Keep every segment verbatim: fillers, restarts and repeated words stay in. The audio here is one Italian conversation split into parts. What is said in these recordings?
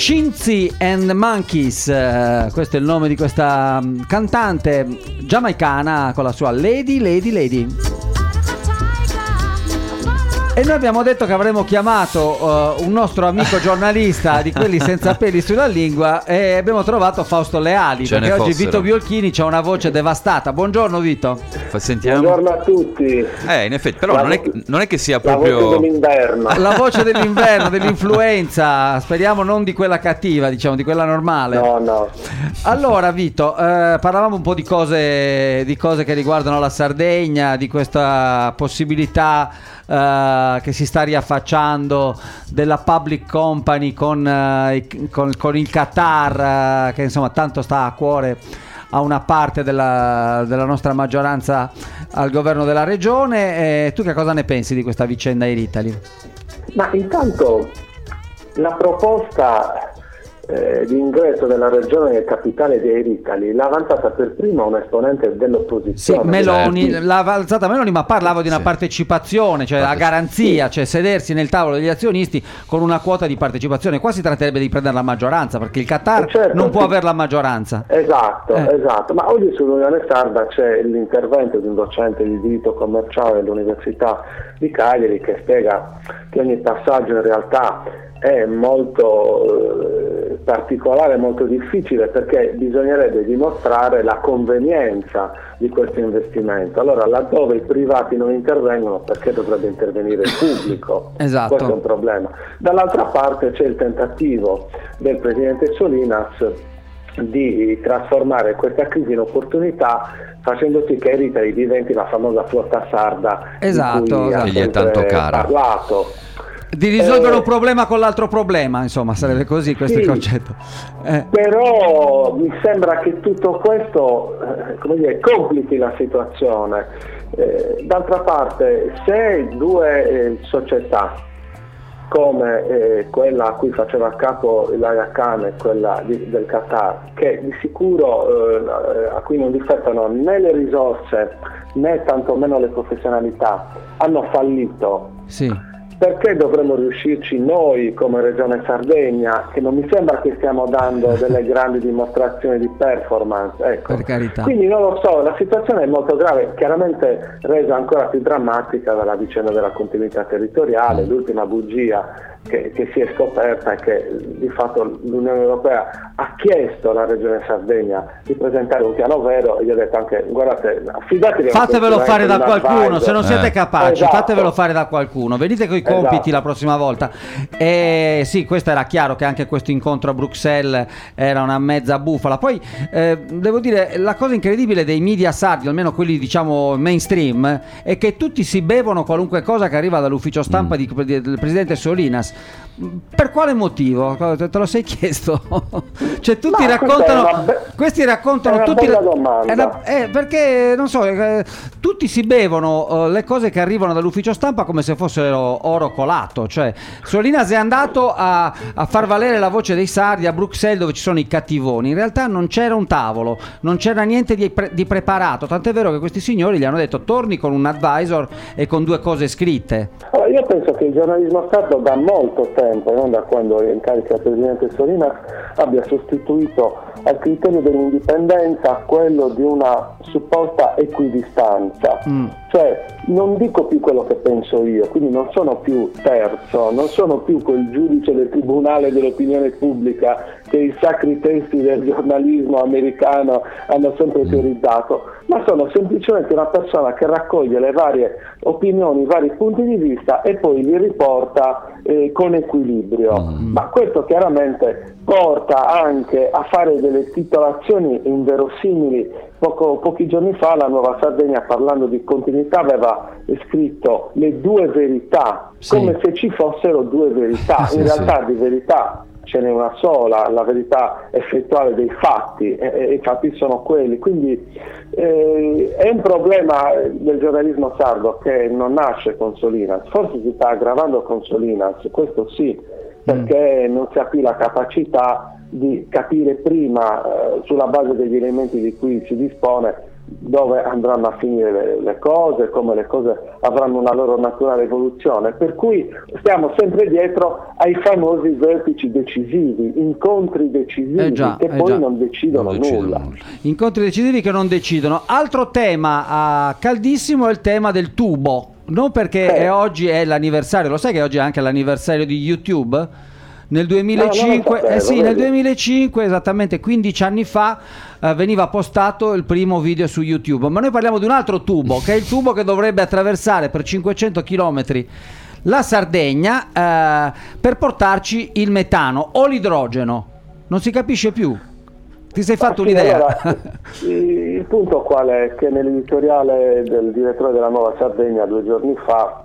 Shinzy and Monkeys, eh, questo è il nome di questa um, cantante giamaicana con la sua Lady Lady Lady. E noi abbiamo detto che avremmo chiamato uh, un nostro amico giornalista di quelli senza peli sulla lingua e abbiamo trovato Fausto Leali, Ce perché oggi fossero. Vito Biolchini c'ha una voce devastata. Buongiorno Vito. Sentiamo. Buongiorno a tutti. Eh, in effetti, però La non è, vo- non è che sia La proprio... voce dell'inverno. La voce dell'inverno, dell'influenza, speriamo non di quella cattiva, diciamo, di quella normale. No, no. Allora Vito, eh, parlavamo un po' di cose, di cose che riguardano la Sardegna, di questa possibilità eh, che si sta riaffacciando della public company con, eh, i- con, con il Qatar, eh, che insomma tanto sta a cuore a una parte della, della nostra maggioranza al governo della regione. E tu che cosa ne pensi di questa vicenda Air Italy? Ma intanto la proposta eh, di ingresso della regione capitale di Air Italy l'ha avanzata per prima un esponente Sì, dell'opposizione. Meloni, certo. l'ha alzata Meloni, ma parlavo di una Sì. partecipazione, cioè la Parteci- garanzia, cioè sedersi nel tavolo degli azionisti con una quota di partecipazione. Qua si tratterebbe di prendere la maggioranza, perché il Qatar Eh, certo, non può sì. avere la maggioranza. Esatto, Eh. esatto. Ma oggi sull'Unione Sarda c'è l'intervento di un docente di diritto commerciale dell'Università di Cagliari che spiega che ogni passaggio in realtà è molto eh, particolare, molto difficile, perché bisognerebbe dimostrare la convenienza di questo investimento. Allora, laddove i privati non intervengono, perché dovrebbe intervenire il pubblico? Esatto. Questo è un problema. Dall'altra parte c'è il tentativo del Presidente Solinas di trasformare questa crisi in opportunità, facendo sì che Air Italy diventi la famosa flotta sarda Esatto, di cui esatto. ha Che gli è sempre tanto cara. parlato. Di risolvere Eh, un problema con l'altro problema, insomma, sarebbe così questo sì. il concetto. Eh, Però mi sembra che tutto questo eh, come dire, complichi la situazione. Eh, d'altra parte, se due eh, società come eh, quella a cui faceva capo l'Aya Khan e quella di- del Qatar, che di sicuro eh, a cui non difettano né le risorse né tantomeno le professionalità, hanno fallito, sì. perché dovremmo riuscirci noi come Regione Sardegna, che non mi sembra che stiamo dando delle grandi dimostrazioni di performance, ecco. Per carità. Quindi non lo so, la situazione è molto grave, chiaramente resa ancora più drammatica dalla vicenda della continuità territoriale, l'ultima bugia che, che si è scoperta è che di fatto l'Unione Europea ha chiesto alla Regione Sardegna di presentare un piano vero e gli ha detto anche, guardate, affidatevi a un Fatevelo fare da consulente, un qualcuno, se non advisor. siete Eh. capaci, Esatto. fatevelo fare da qualcuno, venite con i compiti Esatto. la prossima volta. E sì, questo era chiaro che anche questo incontro a Bruxelles era una mezza bufala. Poi eh, devo dire, la cosa incredibile dei media sardi, almeno quelli diciamo mainstream, è che tutti si bevono qualunque cosa che arriva dall'ufficio stampa di- di- del presidente Solinas. Per quale motivo? Te te lo sei chiesto? Cioè tutti Ma questa raccontano, è una be- questi raccontano è una tutti bella ra- domanda. è una- eh, perché non so, eh, tutti si bevono eh, le cose che arrivano dall'ufficio stampa come se fossero oro colato. Cioè Solinas è andato a, a far valere la voce dei sardi a Bruxelles, dove ci sono i cattivoni. In realtà non c'era un tavolo, non c'era niente di, pre- di preparato, tant'è vero che questi signori gli hanno detto torni con un advisor e con due cose scritte. Allora, io penso che il giornalismo sardo da molto tempo, non da quando è in carica il presidente Solinas, abbia sostituito al criterio dell'indipendenza quello di una supposta equidistanza. Mm. Cioè, non dico più quello che penso io, quindi non sono più terzo, non sono più quel giudice del tribunale dell'opinione pubblica che i sacri testi del giornalismo americano hanno sempre teorizzato, ma sono semplicemente una persona che raccoglie le varie opinioni, i vari punti di vista e poi li riporta eh, con equilibrio. Mm. Ma questo chiaramente porta anche a fare delle titolazioni inverosimili. Poco, pochi giorni fa la Nuova Sardegna, parlando di continuità, aveva scritto le due verità, Sì. come se ci fossero due verità. Sì, In sì. realtà di verità ce n'è una sola, la verità effettuale dei fatti, e, e i fatti sono quelli. Quindi eh, è un problema del giornalismo sardo che non nasce con Solinas, forse si sta aggravando con Solinas, questo sì, perché non si ha più la capacità di capire prima, eh, sulla base degli elementi di cui si dispone, dove andranno a finire le, le cose, come le cose avranno una loro naturale evoluzione, per cui stiamo sempre dietro ai famosi vertici decisivi, incontri decisivi eh già, che eh poi già. non decidono, non decidono nulla. nulla. Incontri decisivi che non decidono. Altro tema uh, caldissimo è il tema del tubo, non perché Eh. è oggi è l'anniversario, lo sai che oggi è anche l'anniversario di YouTube? Nel duemilacinque, No, non lo sapevo, eh sì, nel vedi. duemilacinque, esattamente quindici anni fa, eh, veniva postato il primo video su YouTube. Ma noi parliamo di un altro tubo, che è il tubo che dovrebbe attraversare per cinquecento chilometri la Sardegna eh, per portarci il metano o l'idrogeno. Non si capisce più. Ti sei fatto Ah, sì, un'idea? allora, il punto qual è? Che nell'editoriale del direttore della Nuova Sardegna due giorni fa,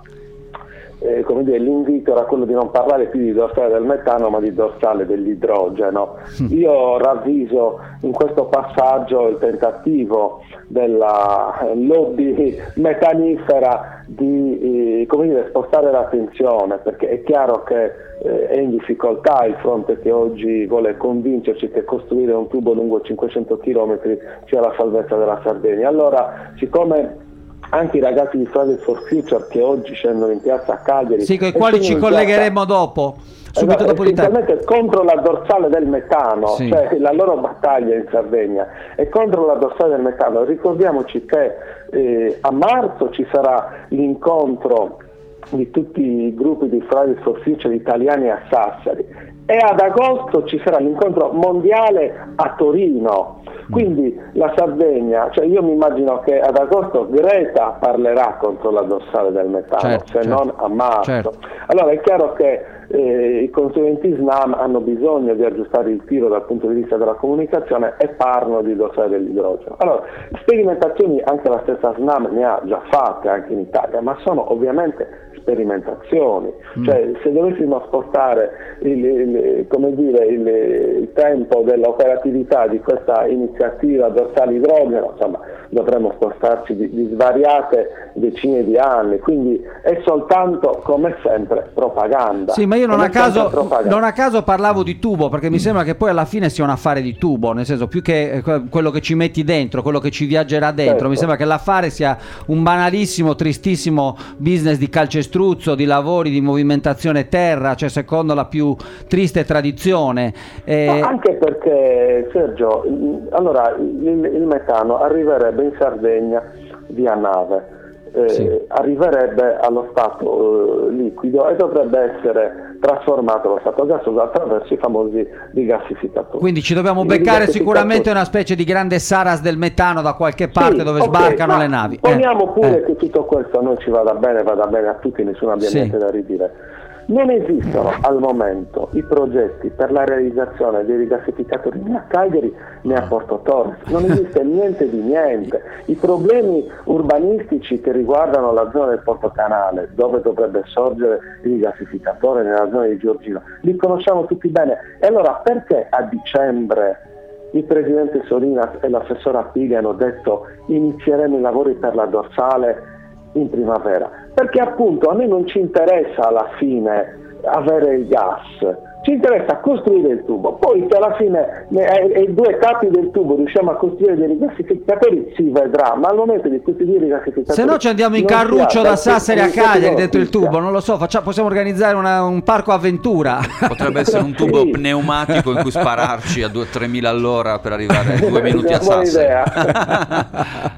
Eh, come dire, l'invito era quello di non parlare più di dorsale del metano ma di dorsale dell'idrogeno. Io ravviso in questo passaggio il tentativo della lobby metanifera di eh, come dire, spostare l'attenzione, perché è chiaro che eh, è in difficoltà il fronte che oggi vuole convincerci che costruire un tubo lungo cinquecento chilometri sia la salvezza della Sardegna. Allora, siccome anche i ragazzi di Fridays for Future che oggi scendono in piazza a Cagliari, Sì, con i quali ci collegheremo dopo, subito esatto, dopo di te. essenzialmente contro la dorsale del metano, Sì. cioè la loro battaglia in Sardegna è contro la dorsale del metano. Ricordiamoci che eh, a marzo ci sarà l'incontro di tutti i gruppi di Fridays for Future italiani a Sassari e ad agosto ci sarà l'incontro mondiale a Torino. Quindi la Sardegna, cioè io mi immagino che ad agosto Greta parlerà contro la dorsale del metano, Certo, se certo, non a marzo. certo. Allora è chiaro che eh, i consulenti SNAM hanno bisogno di aggiustare il tiro dal punto di vista della comunicazione e parlano di dorsale dell'idrogeno. Allora, sperimentazioni anche la stessa SNAM ne ha già fatte anche in Italia, ma sono ovviamente sperimentazioni, mm. cioè se dovessimo spostare il, il, come dire, il, il tempo dell'operatività di questa iniziativa dorsale idrogeno, insomma dovremmo spostarci di, di svariate decine di anni, quindi è soltanto come sempre propaganda. Sì, ma io non Come a, caso, propaganda. non a caso parlavo di tubo, perché mi sembra che poi alla fine sia un affare di tubo, nel senso più che eh, quello che ci metti dentro, quello che ci viaggerà dentro, Certo. mi sembra che l'affare sia un banalissimo, tristissimo business di calcestruzzo, di lavori, di movimentazione terra, cioè secondo la più triste tradizione. Eh, Ma anche perché, Sergio, allora il, il metano arriverebbe in Sardegna via nave. Eh, Sì. arriverebbe allo stato eh, liquido e dovrebbe essere trasformato allo stato gasoso attraverso i famosi rigassificatori. quindi ci dobbiamo I beccare rigassificatori- sicuramente una specie di grande Saras del metano da qualche parte Sì, dove ok, sbarcano ma le navi. Eh, Poniamo pure eh. che tutto questo a noi ci vada bene, vada bene a tutti, nessuno abbia Sì. niente da ridire. Non esistono al momento i progetti per la realizzazione dei rigassificatori né a Cagliari né a Porto Torres, non esiste niente di niente. I problemi urbanistici che riguardano la zona del Porto Canale, dove dovrebbe sorgere il rigassificatore nella zona di Giorgino, li conosciamo tutti bene. E allora perché a dicembre il presidente Solinas e l'assessore Appili hanno detto inizieremo i lavori per la dorsale in primavera? Perché appunto a noi non ci interessa alla fine avere il gas, ci interessa costruire il tubo, poi se alla fine ai due capi del tubo riusciamo a costruire dei rigassificatori si vedrà, ma al momento di costruire i rigassificatori Se no ci andiamo in non si ha carruccio da dal- Sassari a non si ha Cagliari dentro il notizia. tubo, non lo so, facciamo, possiamo organizzare una- un parco avventura. Potrebbe essere un tubo Sì. pneumatico in cui spararci a due tre mila all'ora per arrivare a due minuti a Una buona Sassari. idea.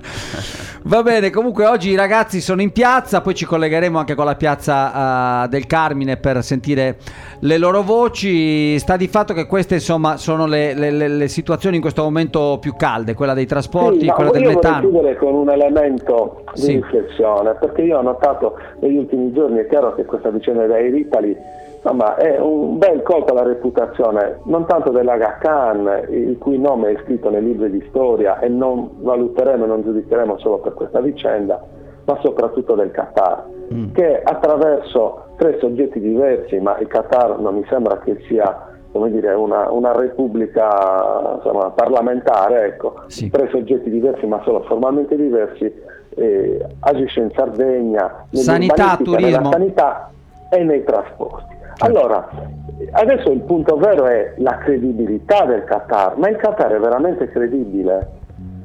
Va bene, comunque oggi i ragazzi sono in piazza, poi ci collegheremo anche con la piazza uh, del Carmine per sentire le loro voci. Sta di fatto che queste insomma sono le, le- le- le situazioni in questo momento più calde, quella dei trasporti, Sì, ma quella del io vorrei metano. chiudere con un elemento di Sì. riflessione, perché io ho notato negli ultimi giorni, è chiaro che questa vicenda dei Ritali, insomma, è un bel colpo alla reputazione, non tanto dell'Aga Khan, il cui nome è scritto nei libri di storia e non valuteremo e non giudicheremo solo per questa vicenda, ma soprattutto del Qatar, Mm. che attraverso tre soggetti diversi, ma il Qatar non mi sembra che sia, come dire, una, una repubblica insomma, parlamentare, ecco, Sì. tre soggetti diversi ma solo formalmente diversi, eh, agisce in Sardegna, Sanità, nell'urbanistica, turismo. nella sanità e nei trasporti. Allora, adesso il punto vero è la credibilità del Qatar, ma il Qatar è veramente credibile?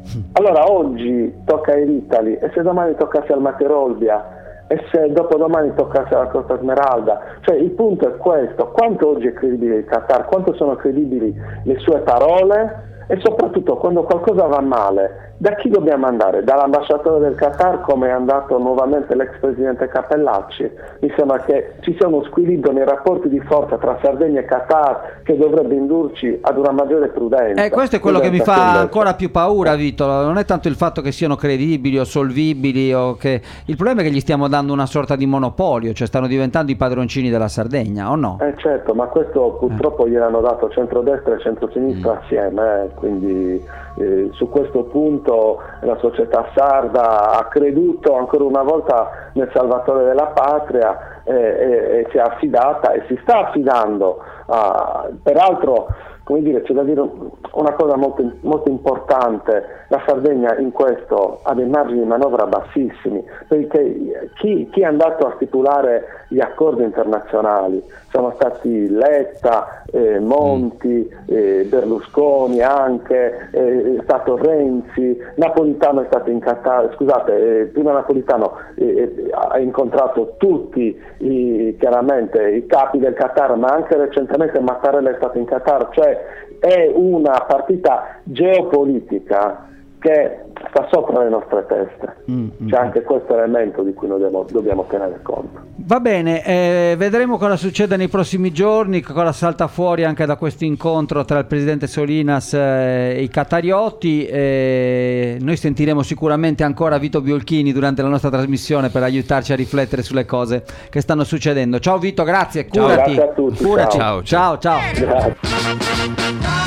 allora oggi tocca ai Ritali, e se domani toccasse al Materolbia, e se dopodomani toccasse alla Costa Smeralda. Cioè il punto è questo: quanto oggi è credibile il Qatar, quanto sono credibili le sue parole, e soprattutto quando qualcosa va male, da chi dobbiamo andare? Dall'ambasciatore del Qatar, come è andato nuovamente l'ex presidente Cappellacci? Mi sembra che ci sia uno squilibrio nei rapporti di forza tra Sardegna e Qatar che dovrebbe indurci ad una maggiore prudenza. Eh, questo è quello che mi Prudenza fa invece. ancora più paura, Vito. Non è tanto il fatto che siano credibili o solvibili, o che... il problema è che gli stiamo dando una sorta di monopolio, cioè stanno diventando i padroncini della Sardegna, o no? Eh certo, ma questo purtroppo gliel'hanno dato centrodestra e centrosinistra mm. assieme, eh, quindi eh, su questo punto la società sarda ha creduto ancora una volta nel salvatore della patria eh, e, e si è affidata e si sta affidando a, peraltro, come dire, c'è da dire una cosa molto, molto importante: la Sardegna in questo ha dei margini di manovra bassissimi, perché chi, chi è andato a stipulare gli accordi internazionali sono stati Letta, eh, Monti, eh, Berlusconi anche, eh, è stato Renzi, Napolitano è stato in Qatar, scusate, eh, prima Napolitano eh, ha incontrato tutti i, chiaramente i capi del Qatar, ma anche recentemente Mattarella è stato in Qatar, cioè è una partita geopolitica che sta sopra le nostre teste. Mm, C'è mm. anche questo elemento di cui noi dobbiamo, dobbiamo tenere conto. Va bene, eh, vedremo cosa succede nei prossimi giorni, cosa salta fuori anche da questo incontro tra il presidente Solinas e i qatariotti. Eh, noi sentiremo sicuramente ancora Vito Biolchini durante la nostra trasmissione per aiutarci a riflettere sulle cose che stanno succedendo. Ciao Vito, grazie, curati. Ciao, grazie a tutti. Curati. Ciao, ciao. ciao. ciao. Grazie.